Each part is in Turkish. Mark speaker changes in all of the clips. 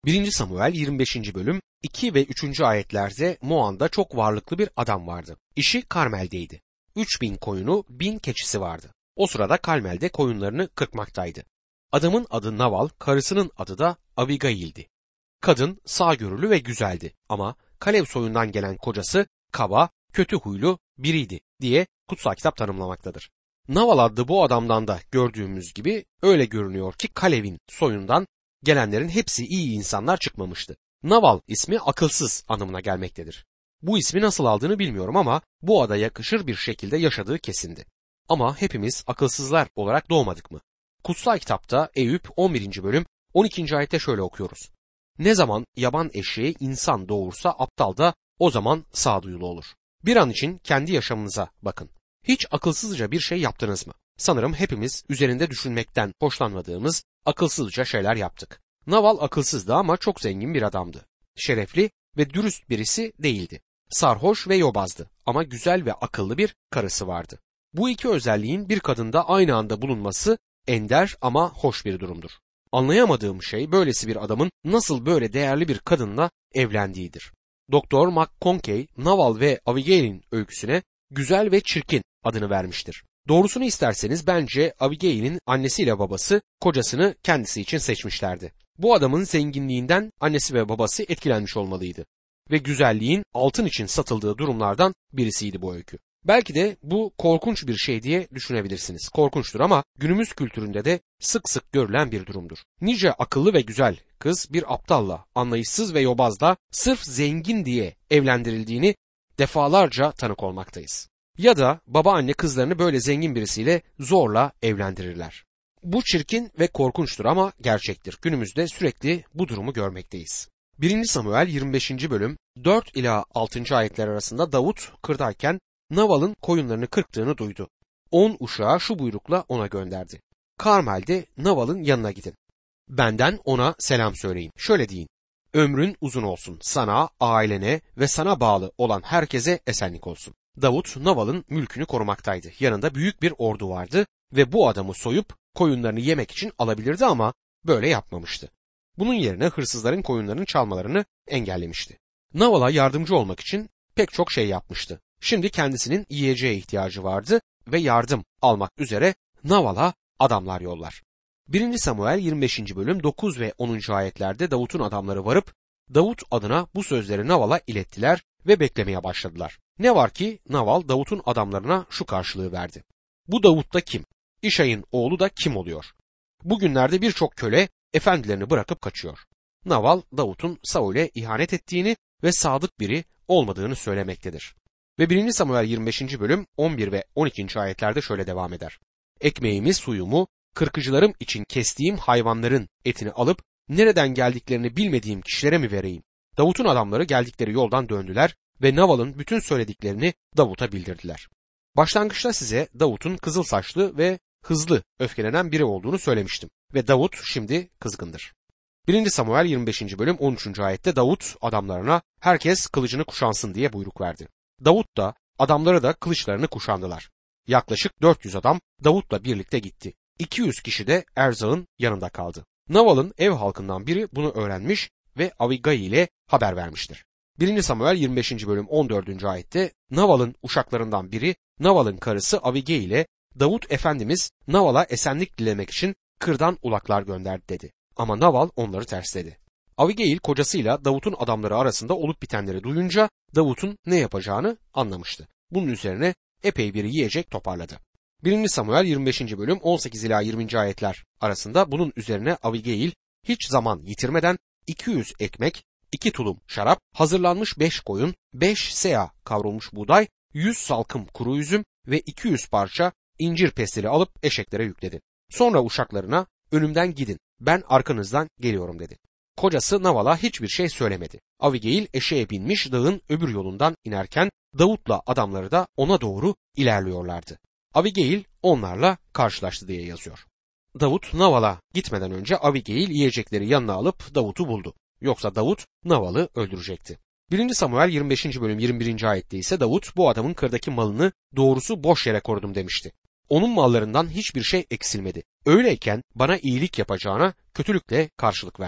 Speaker 1: 1. Samuel 25. bölüm 2 ve 3. ayetlerde Moan'da çok varlıklı bir adam vardı. İşi Karmel'deydi. 3000 koyunu, 1000 keçisi vardı. O sırada Karmel'de koyunlarını kırpmaktaydı. Adamın adı Naval, karısının adı da Abigail'di. Kadın sağgörülü ve güzeldi ama Kalev soyundan gelen kocası kaba, kötü huylu biriydi diye kutsal kitap tanımlamaktadır. Naval adlı bu adamdan da gördüğümüz gibi öyle görünüyor ki Kalev'in soyundan gelenlerin hepsi iyi insanlar çıkmamıştı. Naval ismi akılsız anlamına gelmektedir. Bu ismi nasıl aldığını bilmiyorum ama bu ada yakışır bir şekilde yaşadığı kesindi. Ama hepimiz akılsızlar olarak doğmadık mı? Kutsal kitapta Eyüp 11. bölüm 12. ayette şöyle okuyoruz. Ne zaman yaban eşeği insan doğursa aptal da o zaman sağduyulu olur. Bir an için kendi yaşamınıza bakın. Hiç akılsızca bir şey yaptınız mı? Sanırım hepimiz üzerinde düşünmekten hoşlanmadığımız akılsızca şeyler yaptık. Naval akılsızdı ama çok zengin bir adamdı. Şerefli ve dürüst birisi değildi. Sarhoş ve yobazdı ama güzel ve akıllı bir karısı vardı. Bu iki özelliğin bir kadında aynı anda bulunması ender ama hoş bir durumdur. Anlayamadığım şey böylesi bir adamın nasıl böyle değerli bir kadınla evlendiğidir. Doktor McConkie, Naval ve Abigail'in öyküsüne güzel ve çirkin adını vermiştir. Doğrusunu isterseniz bence Abigail'in annesiyle babası kocasını kendisi için seçmişlerdi. Bu adamın zenginliğinden annesi ve babası etkilenmiş olmalıydı. Ve güzelliğin altın için satıldığı durumlardan birisiydi bu öykü. Belki de bu korkunç bir şey diye düşünebilirsiniz. Korkunçtur ama günümüz kültüründe de sık sık görülen bir durumdur. Nice akıllı ve güzel kız bir aptalla, anlayışsız ve yobazla sırf zengin diye evlendirildiğini defalarca tanık olmaktayız. Ya da baba anne kızlarını böyle zengin birisiyle zorla evlendirirler. Bu çirkin ve korkunçtur ama gerçektir. Günümüzde sürekli bu durumu görmekteyiz. 1. Samuel 25. bölüm 4 ila 6. ayetler arasında Davut kırdayken Naval'ın koyunlarını kırptığını duydu. 10 uşağı şu buyrukla ona gönderdi. Karmel'de Naval'ın yanına gidin. Benden ona selam söyleyin. Şöyle deyin. Ömrün uzun olsun. Sana, ailene ve sana bağlı olan herkese esenlik olsun. Davut Naval'ın mülkünü korumaktaydı. Yanında büyük bir ordu vardı ve bu adamı soyup koyunlarını yemek için alabilirdi ama böyle yapmamıştı. Bunun yerine hırsızların koyunlarını çalmalarını engellemişti. Naval'a yardımcı olmak için pek çok şey yapmıştı. Şimdi kendisinin yiyeceğe ihtiyacı vardı ve yardım almak üzere Naval'a adamlar yollar. 1. Samuel 25. bölüm 9 ve 10. ayetlerde Davut'un adamları varıp Davut adına bu sözleri Naval'a ilettiler ve beklemeye başladılar. Ne var ki Naval Davut'un adamlarına şu karşılığı verdi. Bu Davut da kim? İşay'ın oğlu da kim oluyor? Bugünlerde birçok köle efendilerini bırakıp kaçıyor. Naval Davut'un Saul'e ihanet ettiğini ve sadık biri olmadığını söylemektedir. Ve 1. Samuel 25. bölüm 11 ve 12. ayetlerde şöyle devam eder. Ekmeğimi, suyumu, kırkıcılarım için kestiğim hayvanların etini alıp nereden geldiklerini bilmediğim kişilere mi vereyim? Davut'un adamları geldikleri yoldan döndüler ve Naval'ın bütün söylediklerini Davut'a bildirdiler. Başlangıçta size Davut'un kızıl saçlı ve hızlı öfkelenen biri olduğunu söylemiştim ve Davut şimdi kızgındır. 1. Samuel 25. bölüm 13. ayette Davut adamlarına herkes kılıcını kuşansın diye buyruk verdi. Davut da adamları da kılıçlarını kuşandılar. Yaklaşık 400 adam Davut'la birlikte gitti. 200 kişi de erzağın yanında kaldı. Naval'ın ev halkından biri bunu öğrenmiş ve Abigail'e haber vermiştir. 1. Samuel 25. bölüm 14. ayette Naval'ın uşaklarından biri Naval'ın karısı Abigail'e Davut Efendimiz Naval'a esenlik dilemek için kırdan ulaklar gönderdi dedi. Ama Naval onları tersledi. Abigail kocasıyla Davut'un adamları arasında olup bitenleri duyunca Davut'un ne yapacağını anlamıştı. Bunun üzerine epey bir yiyecek toparladı. 1. Samuel 25. bölüm 18 ila 20. ayetler arasında bunun üzerine Abigail hiç zaman yitirmeden 200 ekmek, 2 tulum şarap, hazırlanmış 5 koyun, 5 seah kavrulmuş buğday, 100 salkım kuru üzüm ve 200 parça incir pestili alıp eşeklere yükledi. Sonra uşaklarına önümden gidin, ben arkanızdan geliyorum dedi. Kocası Naval'a hiçbir şey söylemedi. Abigail eşeğe binmiş dağın öbür yolundan inerken Davut'la adamları da ona doğru ilerliyorlardı. Abigail onlarla karşılaştı diye yazıyor. Davut Naval'a gitmeden önce Abigail yiyecekleri yanına alıp Davut'u buldu. Yoksa Davut Naval'ı öldürecekti. 1. Samuel 25. bölüm 21. ayette ise Davut bu adamın kırdaki malını doğrusu boş yere korudum demişti. Onun mallarından hiçbir şey eksilmedi. Öyleyken bana iyilik yapacağına kötülükle karşılık verdi.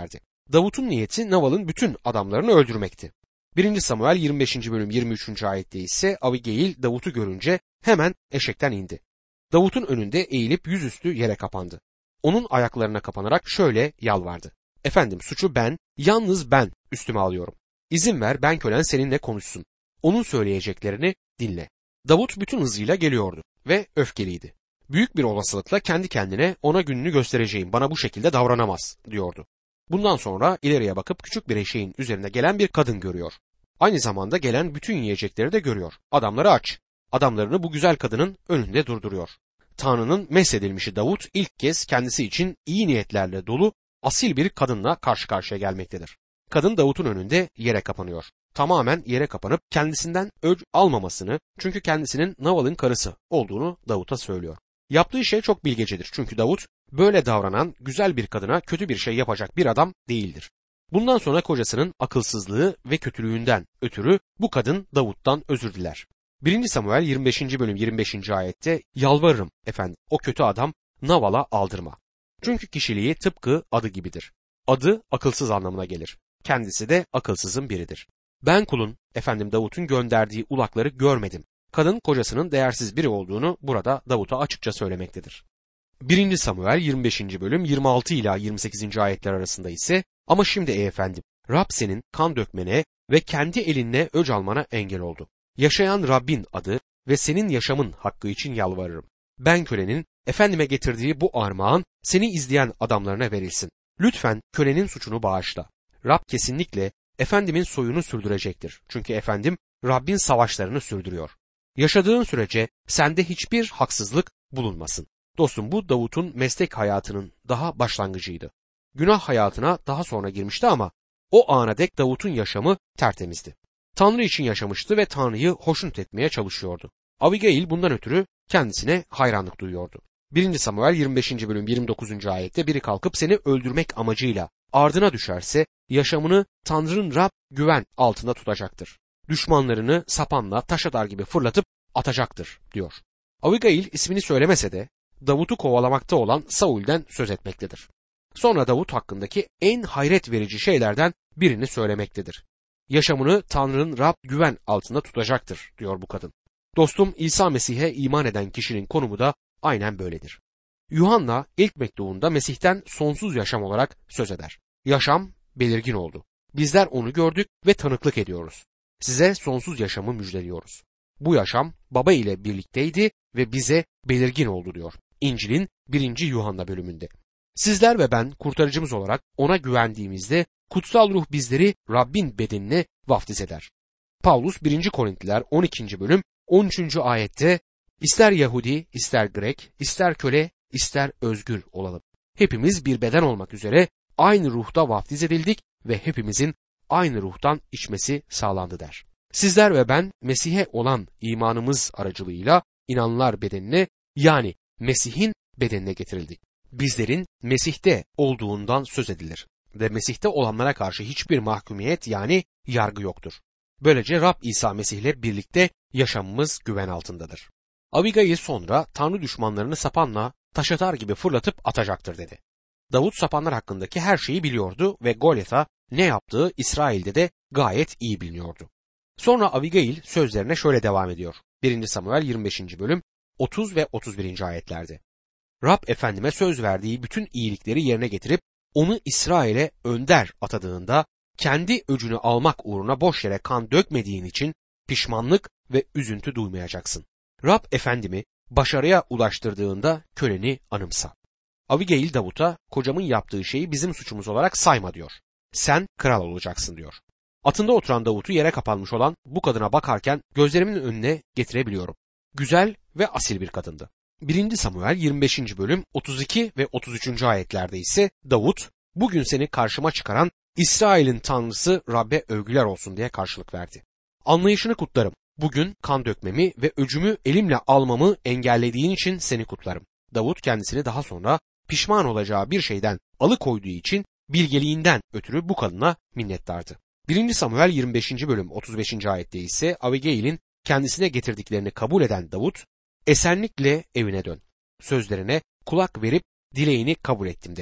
Speaker 1: Davut'un niyeti Naval'ın bütün adamlarını öldürmekti. 1. Samuel 25. bölüm 23. ayette ise Abigail Davut'u görünce hemen eşekten indi. Davut'un önünde eğilip yüzüstü yere kapandı. Onun ayaklarına kapanarak şöyle yalvardı. Efendim, suçu ben, yalnız ben üstüme alıyorum. İzin ver, ben kölen seninle konuşsun. Onun söyleyeceklerini dinle. Davut bütün hızıyla geliyordu ve öfkeliydi. Büyük bir olasılıkla kendi kendine ona gününü göstereceğim, bana bu şekilde davranamaz diyordu. Bundan sonra ileriye bakıp küçük bir eşeğin üzerine gelen bir kadın görüyor. Aynı zamanda gelen bütün yiyecekleri de görüyor. Adamları aç. Adamlarını bu güzel kadının önünde durduruyor. Tanrı'nın mesedilmişi Davut ilk kez kendisi için iyi niyetlerle dolu asil bir kadınla karşı karşıya gelmektedir. Kadın Davut'un önünde yere kapanıyor. Tamamen yere kapanıp kendisinden öc almamasını, çünkü kendisinin Naval'ın karısı olduğunu Davut'a söylüyor. Yaptığı şey çok bilgecedir, çünkü Davut böyle davranan güzel bir kadına kötü bir şey yapacak bir adam değildir. Bundan sonra kocasının akılsızlığı ve kötülüğünden ötürü bu kadın Davut'tan özür diler. 1. Samuel 25. bölüm 25. ayette yalvarırım efendim o kötü adam Naval'a aldırma. Çünkü kişiliği tıpkı adı gibidir. Adı akılsız anlamına gelir. Kendisi de akılsızın biridir. Ben kulun efendim Davut'un gönderdiği ulakları görmedim. Kadın kocasının değersiz biri olduğunu burada Davut'a açıkça söylemektedir. 1. Samuel 25. bölüm 26 ila 28. ayetler arasında ise ama şimdi ey efendim Rab senin kan dökmene ve kendi elinle öc almana engel oldu. Yaşayan Rabbin adı ve senin yaşamın hakkı için yalvarırım. Ben kölenin efendime getirdiği bu armağan seni izleyen adamlarına verilsin. Lütfen kölenin suçunu bağışla. Rab kesinlikle efendimin soyunu sürdürecektir. Çünkü efendim Rabbin savaşlarını sürdürüyor. Yaşadığın sürece sende hiçbir haksızlık bulunmasın. Dostum, bu Davut'un meslek hayatının daha başlangıcıydı. Günah hayatına daha sonra girmişti ama o ana dek Davut'un yaşamı tertemizdi. Tanrı için yaşamıştı ve Tanrı'yı hoşnut etmeye çalışıyordu. Abigail bundan ötürü kendisine hayranlık duyuyordu. 1. Samuel 25. bölüm 29. ayette biri kalkıp seni öldürmek amacıyla ardına düşerse yaşamını Tanrı'nın Rab güven altında tutacaktır. Düşmanlarını sapanla taş atar gibi fırlatıp atacaktır diyor. Abigail ismini söylemese de Davut'u kovalamakta olan Saul'den söz etmektedir. Sonra Davut hakkındaki en hayret verici şeylerden birini söylemektedir. Yaşamını Tanrı'nın Rab güven altında tutacaktır diyor bu kadın. Dostum, İsa Mesih'e iman eden kişinin konumu da aynen böyledir. Yuhanna ilk mektubunda Mesih'ten sonsuz yaşam olarak söz eder. Yaşam belirgin oldu. Bizler onu gördük ve tanıklık ediyoruz. Size sonsuz yaşamı müjdeliyoruz. Bu yaşam Baba ile birlikteydi ve bize belirgin oldu diyor İncil'in 1. Yuhanna bölümünde. Sizler ve ben kurtarıcımız olarak ona güvendiğimizde kutsal ruh bizleri Rabbin bedenine vaftiz eder. Pavlus 1. Korintliler 12. bölüm 13. ayette ister Yahudi, ister Grek, ister köle, ister özgür olalım. Hepimiz bir beden olmak üzere aynı ruhta vaftiz edildik ve hepimizin aynı ruhtan içmesi sağlandı der. Sizler ve ben Mesih'e olan imanımız aracılığıyla inananlar bedenine, yani Mesih'in bedenine getirildik. Bizlerin Mesih'te olduğundan söz edilir ve Mesih'te olanlara karşı hiçbir mahkumiyet, yani yargı yoktur. Böylece Rab İsa Mesih'le birlikte yaşamımız güven altındadır. Abigail sonra Tanrı düşmanlarını sapanla taş atar gibi fırlatıp atacaktır dedi. Davut sapanlar hakkındaki her şeyi biliyordu ve Golyat'a ne yaptığı İsrail'de de gayet iyi biliniyordu. Sonra Abigail sözlerine şöyle devam ediyor. 1. Samuel 25. bölüm 30 ve 31. ayetlerde. Rab efendime söz verdiği bütün iyilikleri yerine getirip onu İsrail'e önder atadığında kendi öcünü almak uğruna boş yere kan dökmediğin için pişmanlık ve üzüntü duymayacaksın. Rab efendimi başarıya ulaştırdığında köleni anımsa. Abigail Davut'a kocamın yaptığı şeyi bizim suçumuz olarak sayma diyor. Sen kral olacaksın diyor. Atında oturan Davut'u yere kapanmış olan bu kadına bakarken gözlerimin önüne getirebiliyorum. Güzel ve asil bir kadındı. 1. Samuel 25. bölüm 32 ve 33. ayetlerde ise Davut, bugün seni karşıma çıkaran İsrail'in tanrısı Rab'be övgüler olsun diye karşılık verdi. Anlayışını kutlarım. Bugün kan dökmemi ve öcümü elimle almamı engellediğin için seni kutlarım. Davut kendisini daha sonra pişman olacağı bir şeyden alıkoyduğu için bilgeliğinden ötürü bu kadına minnettardı. 1. Samuel 25. bölüm 35. ayette ise Abigail'in kendisine getirdiklerini kabul eden Davut, esenlikle evine dön. Sözlerine kulak verip dileğini kabul ettim dedi.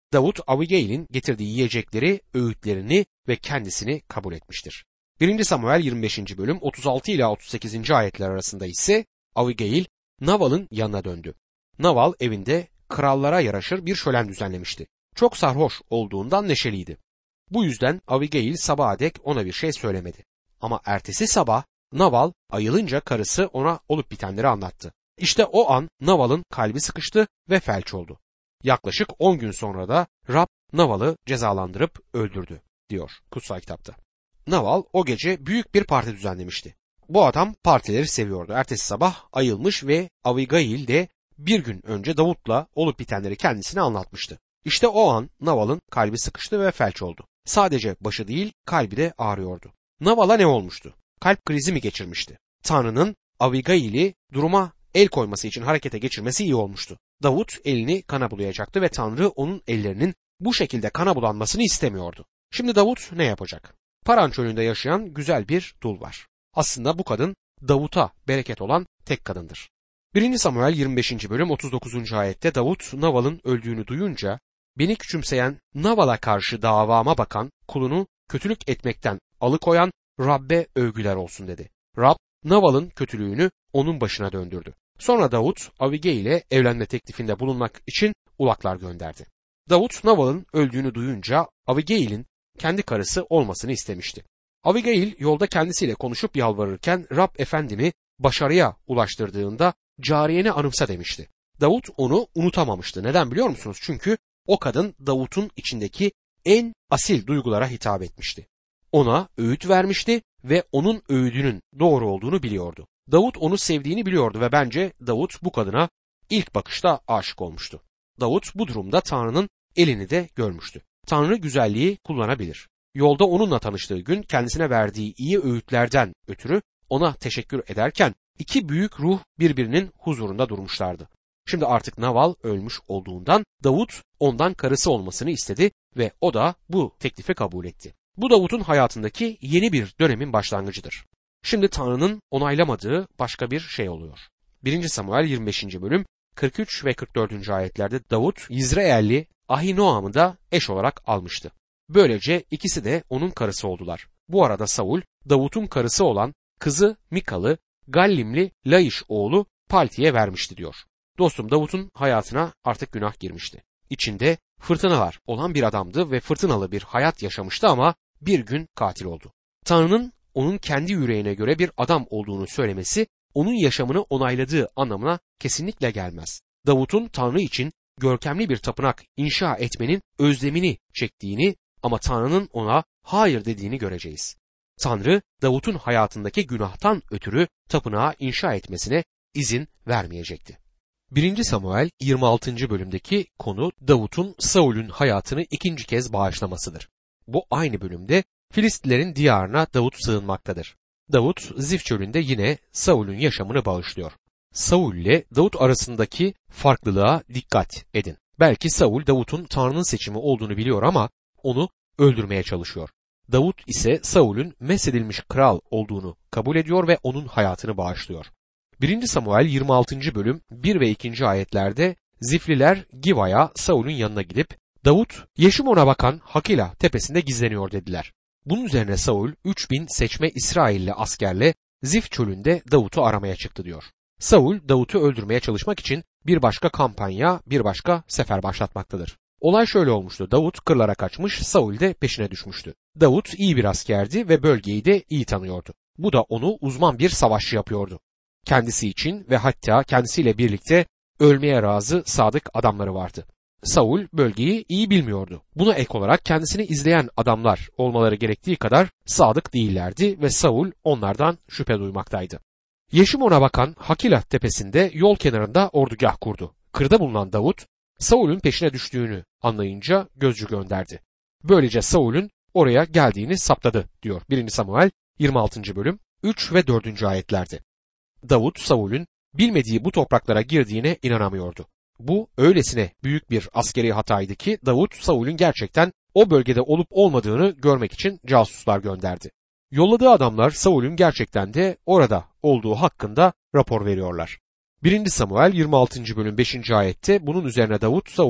Speaker 1: Davut, Abigail'in getirdiği yiyecekleri, öğütlerini ve kendisini kabul etmiştir. 1. Samuel 25. bölüm 36 ila 38. ayetler arasında ise Abigail, Naval'ın yanına döndü. Naval evinde krallara yaraşır bir şölen düzenlemişti. Çok sarhoş olduğundan neşeliydi. Bu yüzden Abigail sabaha dek ona bir şey söylemedi. Ama ertesi sabah Naval ayılınca karısı ona olup bitenleri anlattı. İşte o an Naval'ın kalbi sıkıştı ve felç oldu. Yaklaşık 10 gün sonra da Rab Naval'ı cezalandırıp öldürdü diyor kutsal kitapta. Naval o gece büyük bir parti düzenlemişti. Bu adam partileri seviyordu. Ertesi sabah ayılmış ve Abigail de bir gün önce Davut'la olup bitenleri kendisine anlatmıştı. İşte o an Naval'ın kalbi sıkıştı ve felç oldu. Sadece başı değil, kalbi de ağrıyordu. Naval'a ne olmuştu? Kalp krizi mi geçirmişti? Tanrı'nın Abigail'i duruma el koyması için harekete geçirmesi iyi olmuştu. Davut elini kana bulayacaktı ve Tanrı onun ellerinin bu şekilde kana bulanmasını istemiyordu. Şimdi Davut ne yapacak? Paran çölünde yaşayan güzel bir dul var. Aslında bu kadın Davut'a bereket olan tek kadındır. 1. Samuel 25. bölüm 39. ayette Davut Naval'ın öldüğünü duyunca beni küçümseyen, Naval'a karşı davama bakan, kulunu kötülük etmekten alıkoyan Rab'be övgüler olsun dedi. Rab Naval'ın kötülüğünü onun başına döndürdü. Sonra Davut Abigail'e evlenme teklifinde bulunmak için ulaklar gönderdi. Davut Naval'ın öldüğünü duyunca Abigail'in kendi karısı olmasını istemişti. Abigail yolda kendisiyle konuşup yalvarırken Rab efendimi başarıya ulaştırdığında cariyeni anımsa demişti. Davut onu unutamamıştı. Neden biliyor musunuz? Çünkü o kadın Davut'un içindeki en asil duygulara hitap etmişti. Ona öğüt vermişti ve onun öğüdünün doğru olduğunu biliyordu. Davut onu sevdiğini biliyordu ve bence Davut bu kadına ilk bakışta aşık olmuştu. Davut bu durumda Tanrı'nın elini de görmüştü. Tanrı güzelliği kullanabilir. Yolda onunla tanıştığı gün kendisine verdiği iyi öğütlerden ötürü ona teşekkür ederken iki büyük ruh birbirinin huzurunda durmuşlardı. Şimdi artık Naval ölmüş olduğundan Davut ondan karısı olmasını istedi ve o da bu teklifi kabul etti. Bu Davut'un hayatındaki yeni bir dönemin başlangıcıdır. Şimdi Tanrı'nın onaylamadığı başka bir şey oluyor. 1. Samuel 25. bölüm 43 ve 44. ayetlerde Davut Yizreelli Ahinoam'ı da eş olarak almıştı. Böylece ikisi de onun karısı oldular. Bu arada Saul, Davut'un karısı olan kızı Mikal'ı Gallimli Laiş oğlu Palti'ye vermişti diyor. Dostum, Davut'un hayatına artık günah girmişti. İçinde fırtınalar olan bir adamdı ve fırtınalı bir hayat yaşamıştı ama bir gün katil oldu. Tanrı'nın onun kendi yüreğine göre bir adam olduğunu söylemesi onun yaşamını onayladığı anlamına kesinlikle gelmez. Davut'un Tanrı için görkemli bir tapınak inşa etmenin özlemini çektiğini ama Tanrı'nın ona hayır dediğini göreceğiz. Tanrı Davut'un hayatındaki günahtan ötürü tapınağı inşa etmesine izin vermeyecekti. 1. Samuel 26. bölümdeki konu Davut'un Saul'ün hayatını ikinci kez bağışlamasıdır. Bu aynı bölümde Filistlilerin diyarına Davut sığınmaktadır. Davut Zif çölünde yine Saul'ün yaşamını bağışlıyor. Saul ile Davut arasındaki farklılığa dikkat edin. Belki Saul Davut'un Tanrı'nın seçimi olduğunu biliyor ama onu öldürmeye çalışıyor. Davut ise Saul'ün mesedilmiş kral olduğunu kabul ediyor ve onun hayatını bağışlıyor. 1. Samuel 26. bölüm 1 ve 2. ayetlerde Zifliler Giva'ya Saul'ün yanına gidip Davut Yeşimon'a bakan Hakila tepesinde gizleniyor dediler. Bunun üzerine Saul 3000 seçme İsrailli askerle Zif çölünde Davut'u aramaya çıktı diyor. Saul Davut'u öldürmeye çalışmak için bir başka kampanya, bir başka sefer başlatmaktadır. Olay şöyle olmuştu. Davut kırlara kaçmış, Saul de peşine düşmüştü. Davut iyi bir askerdi ve bölgeyi de iyi tanıyordu. Bu da onu uzman bir savaşçı yapıyordu. Kendisi için ve hatta kendisiyle birlikte ölmeye razı sadık adamları vardı. Saul bölgeyi iyi bilmiyordu. Buna ek olarak kendisini izleyen adamlar olmaları gerektiği kadar sadık değillerdi ve Saul onlardan şüphe duymaktaydı. Yeşimon'a bakan Hakila tepesinde yol kenarında ordugah kurdu. Kırda bulunan Davut, Saul'ün peşine düştüğünü anlayınca gözcü gönderdi. Böylece Saul'ün oraya geldiğini saptadı diyor 1. Samuel 26. bölüm 3 ve 4. ayetlerde. Davut, Saul'ün bilmediği bu topraklara girdiğine inanamıyordu. Bu öylesine büyük bir askeri hataydı ki Davut, Saul'ün gerçekten o bölgede olup olmadığını görmek için casuslar gönderdi. Yolladığı adamlar Saul'ün gerçekten de orada olduğu hakkında rapor veriyorlar. 1. Samuel 26. bölüm 5. ayette bunun üzerine Davut, Saul'ün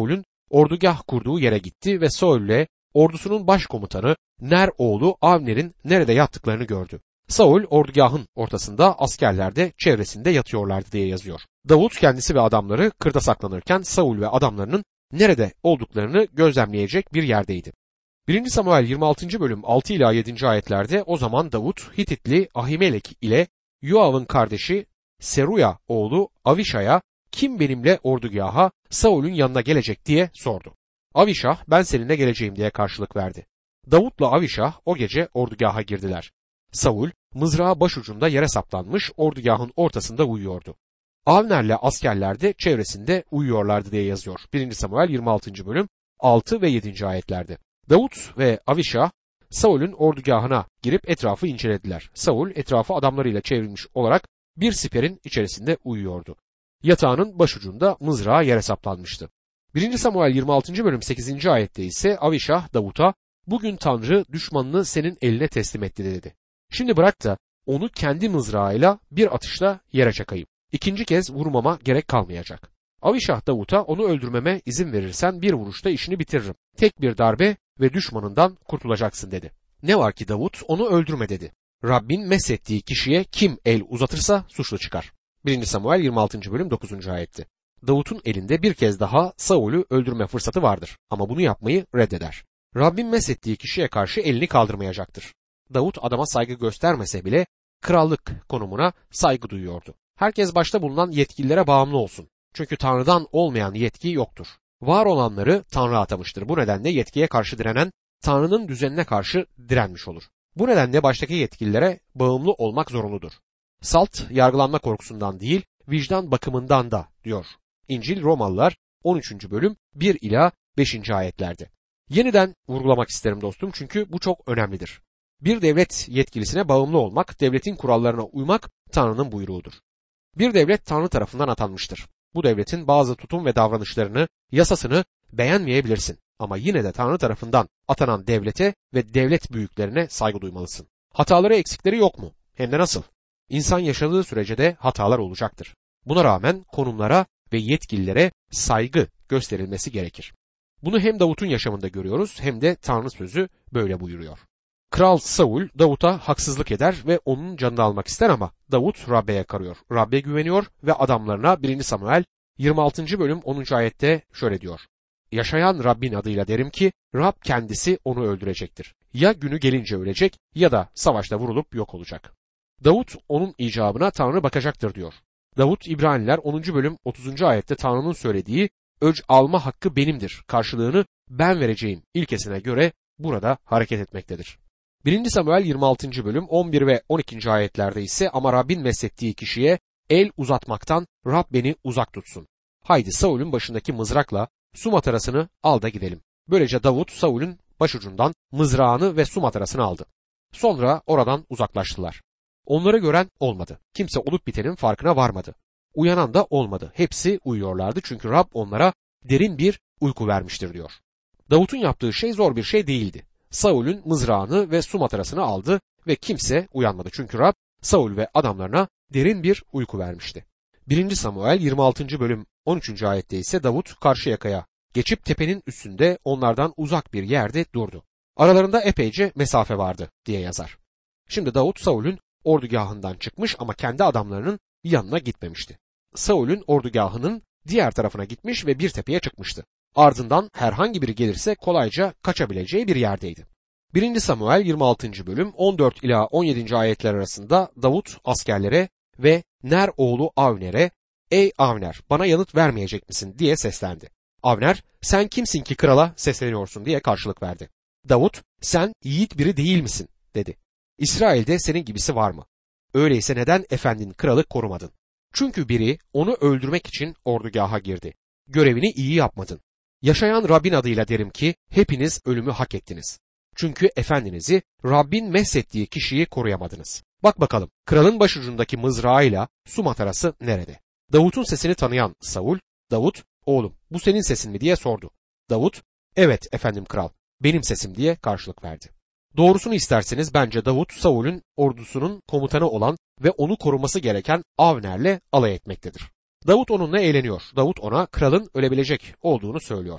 Speaker 1: ordugah kurduğu yere gitti ve Saul ile ordusunun başkomutanı Ner oğlu Avner'in nerede yattıklarını gördü. Saul ordugahın ortasında, askerler de çevresinde yatıyorlardı diye yazıyor. Davut kendisi ve adamları kırda saklanırken Saul ve adamlarının nerede olduklarını gözlemleyecek bir yerdeydi. 1. Samuel 26. bölüm 6 ila 7. ayetlerde o zaman Davut Hititli Ahimelek ile Yoav'ın kardeşi Seruya oğlu Avişa'ya kim benimle ordugaha Saul'ün yanına gelecek diye sordu. Avişah ben seninle geleceğim diye karşılık verdi. Davut'la Avişah o gece ordugaha girdiler. Saul mızrağı başucunda yere saplanmış ordugahın ortasında uyuyordu. Avner'le askerler de çevresinde uyuyorlardı diye yazıyor. 1. Samuel 26. bölüm 6 ve 7. ayetlerde. Davut ve Avişah Saul'ün ordugahına girip etrafı incelediler. Saul etrafı adamlarıyla çevrilmiş olarak bir siperin içerisinde uyuyordu. Yatağının başucunda mızrağı yere saplanmıştı. 1. Samuel 26. bölüm 8. ayette ise Avişah Davut'a bugün Tanrı düşmanını senin eline teslim etti dedi. Şimdi bırak da onu kendi mızrağıyla bir atışla yere çakayım. İkinci kez vurmama gerek kalmayacak. Avişah Davut'a onu öldürmeme izin verirsen bir vuruşta işini bitiririm. Tek bir darbe ve düşmanından kurtulacaksın dedi. Ne var ki Davut onu öldürme dedi. Rabbin meshettiği kişiye kim el uzatırsa suçlu çıkar. 1. Samuel 26. bölüm 9. ayetti. Davut'un elinde bir kez daha Saul'ü öldürme fırsatı vardır ama bunu yapmayı reddeder. Rabbin meshettiği kişiye karşı elini kaldırmayacaktır. Davut adama saygı göstermese bile krallık konumuna saygı duyuyordu. Herkes başta bulunan yetkililere bağımlı olsun. Çünkü Tanrı'dan olmayan yetki yoktur. Var olanları Tanrı atamıştır. Bu nedenle yetkiye karşı direnen Tanrı'nın düzenine karşı direnmiş olur. Bu nedenle baştaki yetkililere bağımlı olmak zorunludur. Salt yargılanma korkusundan değil, vicdan bakımından da diyor. İncil Romalılar 13. bölüm 1 ila 5. ayetlerde. Yeniden vurgulamak isterim dostum çünkü bu çok önemlidir. Bir devlet yetkilisine bağımlı olmak, devletin kurallarına uymak Tanrı'nın buyruğudur. Bir devlet Tanrı tarafından atanmıştır. Bu devletin bazı tutum ve davranışlarını, yasasını beğenmeyebilirsin. Ama yine de Tanrı tarafından atanan devlete ve devlet büyüklerine saygı duymalısın. Hataları eksikleri yok mu? Hem de nasıl? İnsan yaşadığı sürece de hatalar olacaktır. Buna rağmen konumlara ve yetkililere saygı gösterilmesi gerekir. Bunu hem Davut'un yaşamında görüyoruz hem de Tanrı sözü böyle buyuruyor. Kral Saul Davut'a haksızlık eder ve onun canını almak ister ama Davut Rab'be yakarıyor. Rab'be güveniyor ve adamlarına 1. Samuel 26. bölüm 10. ayette şöyle diyor. Yaşayan Rabbin adıyla derim ki Rab kendisi onu öldürecektir. Ya günü gelince ölecek ya da savaşta vurulup yok olacak. Davut onun icabına Tanrı bakacaktır diyor. Davut İbraniler 10. bölüm 30. ayette Tanrı'nın söylediği öc alma hakkı benimdir, karşılığını ben vereceğim ilkesine göre burada hareket etmektedir. 1. Samuel 26. bölüm 11 ve 12. ayetlerde ise ama Rabbin meshettiği kişiye el uzatmaktan Rab beni uzak tutsun. Haydi Saul'ün başındaki mızrakla su matarasını al da gidelim. Böylece Davut Saul'ün başucundan mızrağını ve su matarasını aldı. Sonra oradan uzaklaştılar. Onları gören olmadı. Kimse olup bitenin farkına varmadı. Uyanan da olmadı. Hepsi uyuyorlardı çünkü Rab onlara derin bir uyku vermiştir diyor. Davut'un yaptığı şey zor bir şey değildi. Saul'ün mızrağını ve su matarasını aldı ve kimse uyanmadı. Çünkü Rab Saul ve adamlarına derin bir uyku vermişti. 1. Samuel 26. bölüm 13. ayette ise Davut karşı yakaya geçip tepenin üstünde onlardan uzak bir yerde durdu. Aralarında epeyce mesafe vardı diye yazar. Şimdi Davut Saul'ün ordugahından çıkmış ama kendi adamlarının yanına gitmemişti. Saul'ün ordugahının diğer tarafına gitmiş ve bir tepeye çıkmıştı. Ardından herhangi biri gelirse kolayca kaçabileceği bir yerdeydi. 1. Samuel 26. bölüm 14 ila 17. ayetler arasında Davut askerlere ve Ner oğlu Avner'e "Ey Avner, bana yanıt vermeyecek misin?" diye seslendi. Avner, "Sen kimsin ki krala sesleniyorsun?" diye karşılık verdi. Davut, "Sen yiğit biri değil misin?" dedi. "İsrail'de senin gibisi var mı? Öyleyse neden efendinin kralı korumadın? Çünkü biri onu öldürmek için ordugaha girdi. Görevini iyi yapmadın. Yaşayan Rabbin adıyla derim ki hepiniz ölümü hak ettiniz. Çünkü efendinizi Rabbin meshettiği kişiyi koruyamadınız. Bak bakalım kralın başucundaki mızrağıyla su matarası nerede?" Davut'un sesini tanıyan Saul, "Davut, oğlum bu senin sesin mi?" diye sordu. Davut, "Evet efendim kral, benim sesim" diye karşılık verdi. Doğrusunu isterseniz bence Davut Saul'ün ordusunun komutanı olan ve onu koruması gereken Avner'le alay etmektedir. Davut onunla eğleniyor. Davut ona kralın ölebilecek olduğunu söylüyor.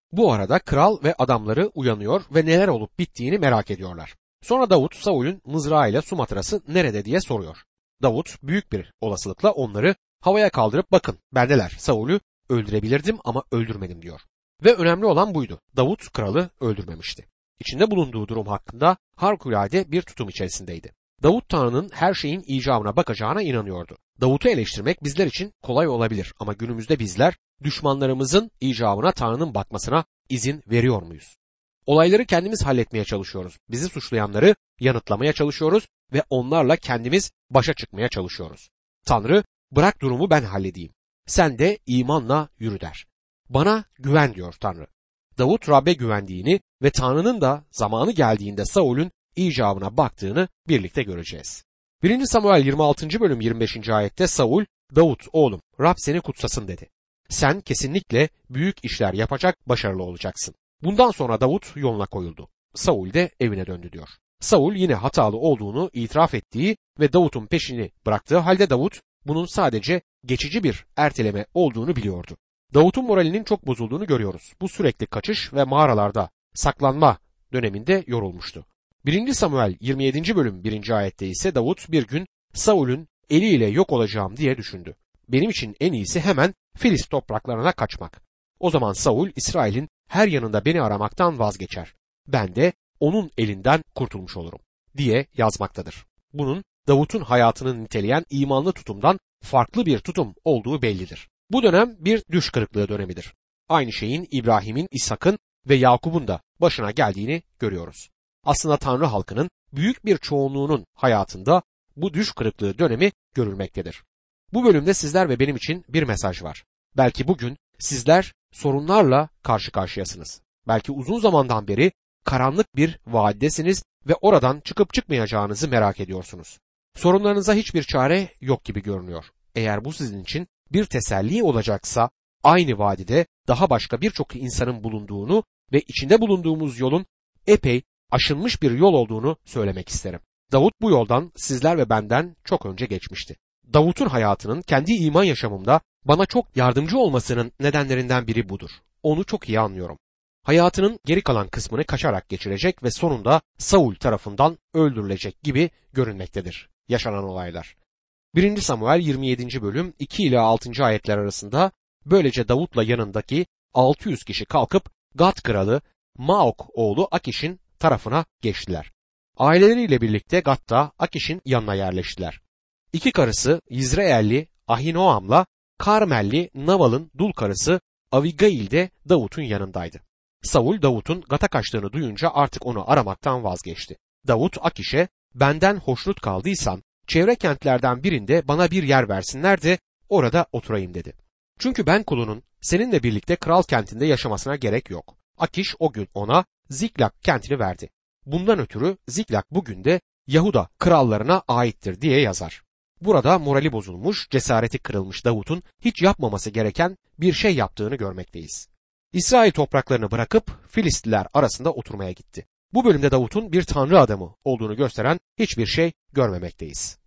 Speaker 1: Bu arada kral ve adamları uyanıyor ve neler olup bittiğini merak ediyorlar. Sonra Davut, Saul'ün mızrağıyla su matarası nerede diye soruyor. Davut büyük bir olasılıkla onları havaya kaldırıp bakın bendeler, Saul'ü öldürebilirdim ama öldürmedim diyor. Ve önemli olan buydu. Davut kralı öldürmemişti. İçinde bulunduğu durum hakkında harikulade bir tutum içerisindeydi. Davut Tanrı'nın her şeyin icabına bakacağına inanıyordu. Davut'u eleştirmek bizler için kolay olabilir ama günümüzde bizler düşmanlarımızın icabına Tanrı'nın bakmasına izin veriyor muyuz? Olayları kendimiz halletmeye çalışıyoruz. Bizi suçlayanları yanıtlamaya çalışıyoruz ve onlarla kendimiz başa çıkmaya çalışıyoruz. Tanrı, bırak durumu ben halledeyim. Sen de imanla yürü der. Bana güven diyor Tanrı. Davut Rab'be güvendiğini ve Tanrı'nın da zamanı geldiğinde Saul'ün icabına baktığını birlikte göreceğiz. 1. Samuel 26. bölüm 25. ayette Saul, Davut oğlum Rab seni kutsasın dedi. Sen kesinlikle büyük işler yapacak, başarılı olacaksın. Bundan sonra Davut yoluna koyuldu. Saul de evine döndü diyor. Saul yine hatalı olduğunu itiraf ettiği ve Davut'un peşini bıraktığı halde Davut bunun sadece geçici bir erteleme olduğunu biliyordu. Davut'un moralinin çok bozulduğunu görüyoruz. Bu sürekli kaçış ve mağaralarda saklanma döneminde yorulmuştu. 1. Samuel 27. bölüm 1. ayette ise Davut bir gün Saul'ün eliyle yok olacağım diye düşündü. Benim için en iyisi hemen Filist topraklarına kaçmak. O zaman Saul İsrail'in her yanında beni aramaktan vazgeçer. Ben de onun elinden kurtulmuş olurum diye yazmaktadır. Bunun Davut'un hayatını niteleyen imanlı tutumdan farklı bir tutum olduğu bellidir. Bu dönem bir düş kırıklığı dönemidir. Aynı şeyin İbrahim'in, İshak'ın ve Yakup'un da başına geldiğini görüyoruz. Aslında Tanrı halkının büyük bir çoğunluğunun hayatında bu düş kırıklığı dönemi görülmektedir. Bu bölümde sizler ve benim için bir mesaj var. Belki bugün sizler sorunlarla karşı karşıyasınız. Belki uzun zamandan beri karanlık bir vadiddesiniz ve oradan çıkıp çıkmayacağınızı merak ediyorsunuz. Sorunlarınıza hiçbir çare yok gibi görünüyor. Eğer bu sizin için bir teselli olacaksa aynı vadide daha başka birçok insanın bulunduğunu ve içinde bulunduğumuz yolun epey aşınmış bir yol olduğunu söylemek isterim. Davut bu yoldan sizler ve benden çok önce geçmişti. Davut'un hayatının kendi iman yaşamımda bana çok yardımcı olmasının nedenlerinden biri budur. Onu çok iyi anlıyorum. Hayatının geri kalan kısmını kaçarak geçirecek ve sonunda Saul tarafından öldürülecek gibi görünmektedir yaşanan olaylar. 1. Samuel 27. bölüm 2 ile 6. ayetler arasında böylece Davut'la yanındaki 600 kişi kalkıp Gat kralı Maok oğlu Akiş'in tarafına geçtiler. Aileleriyle birlikte Gat'ta Akiş'in yanına yerleştiler. İki karısı Yizreelli Ahinoam'la Karmelli Naval'ın dul karısı Avigail de Davut'un yanındaydı. Saul Davut'un Gat'a kaçtığını duyunca artık onu aramaktan vazgeçti. Davut Akiş'e benden hoşnut kaldıysan çevre kentlerden birinde bana bir yer versinler de orada oturayım dedi. Çünkü ben kulunun seninle birlikte kral kentinde yaşamasına gerek yok. Akiş o gün ona Ziklag kentini verdi. Bundan ötürü Ziklag bugün de Yahuda krallarına aittir diye yazar. Burada morali bozulmuş, cesareti kırılmış Davut'un hiç yapmaması gereken bir şey yaptığını görmekteyiz. İsrail topraklarını bırakıp Filistliler arasında oturmaya gitti. Bu bölümde Davut'un bir tanrı adamı olduğunu gösteren hiçbir şey görmemekteyiz.